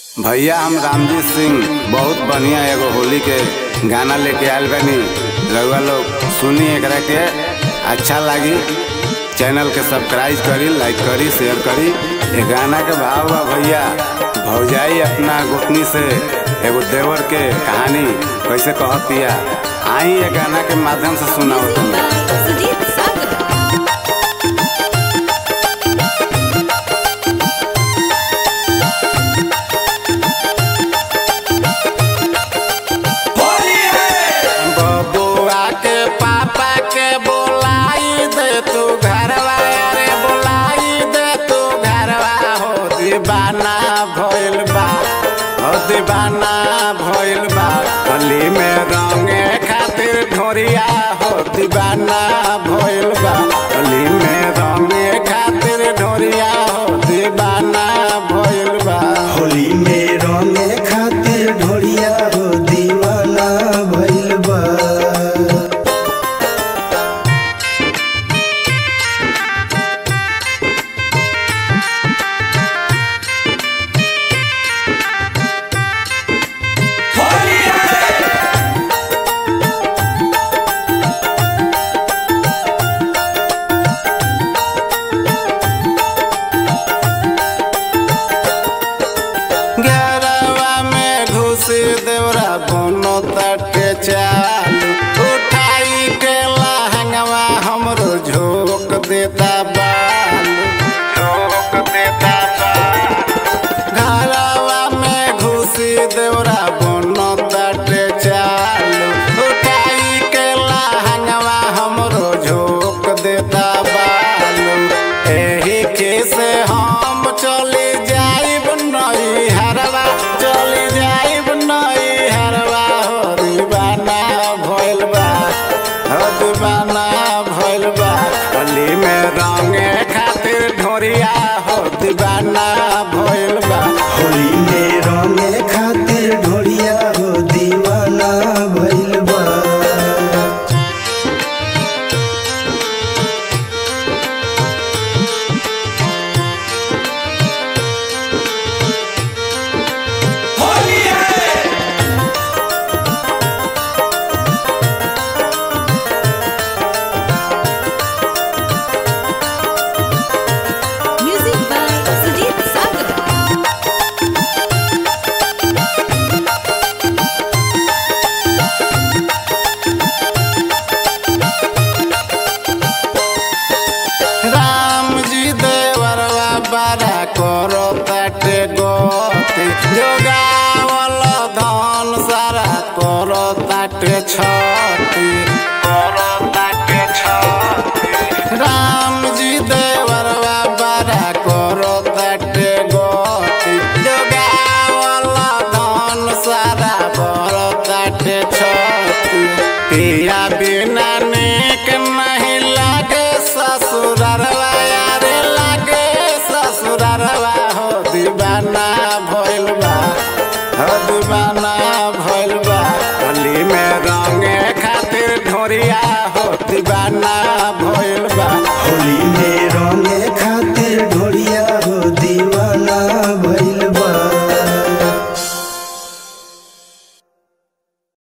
भैया हम रामजी सिंह बहुत बढ़िया एगो होली के गाना लेके आयल बानी। रउआ लोग सुनी, एकरा के अच्छा लगी चैनल के सब्सक्राइब करी, लाइक करी, शेयर करी। ये गाना के भाव बा भैया, भौजाई अपना गुटनी से एगो देवर के कहानी कैसे कहतिया, आई ये गाना के माध्यम से सुनाओ तुम्हें। दीवाना भइल बा होली में रंगे खातिर ढोरिया हो, दीवाना भइल बा होली में रंगे खातिर ढोरिया हो, दीवाना भइल बा होली में रंगे खातिर ढोरिया हो, दीवाना भइल बा। देवरा बोनो तटे चालू उठाई के लहंगवा हमरो झोंक देता बालू, झोंक देता बालू। घरवा में घुसी देवरा बोनो तटे चालू उठाई के लहंगवा हमरो झोंक देता बालू। एही के से हम चली जाइब नई हरवा, चली जाइब नई हरवा हो, दीवाना भइल बा हो, दीवाना भइल बा होली में रंगे खातिर ढोरिया हो, दीवाना भइल बा होली में रंगे खातिर ढोरिया हो, दीवाना भइल बा। बड़ा करो ताटे गोती जोगावल धन सारा करो ताटे छती, करो ताटे छती। राम जी देवरवा बड़ा करो ताटे गोती जोगावल धन सारा करो ताटे छती। पिया बिना नेक नहीं लागे ससुरवा, ससुरवा हो, दीवाना भइल बा हो, दीवाना भइल बा होली में रंगे खातिर ढोरिया हो, दीवाना भइल बा होली में रंगे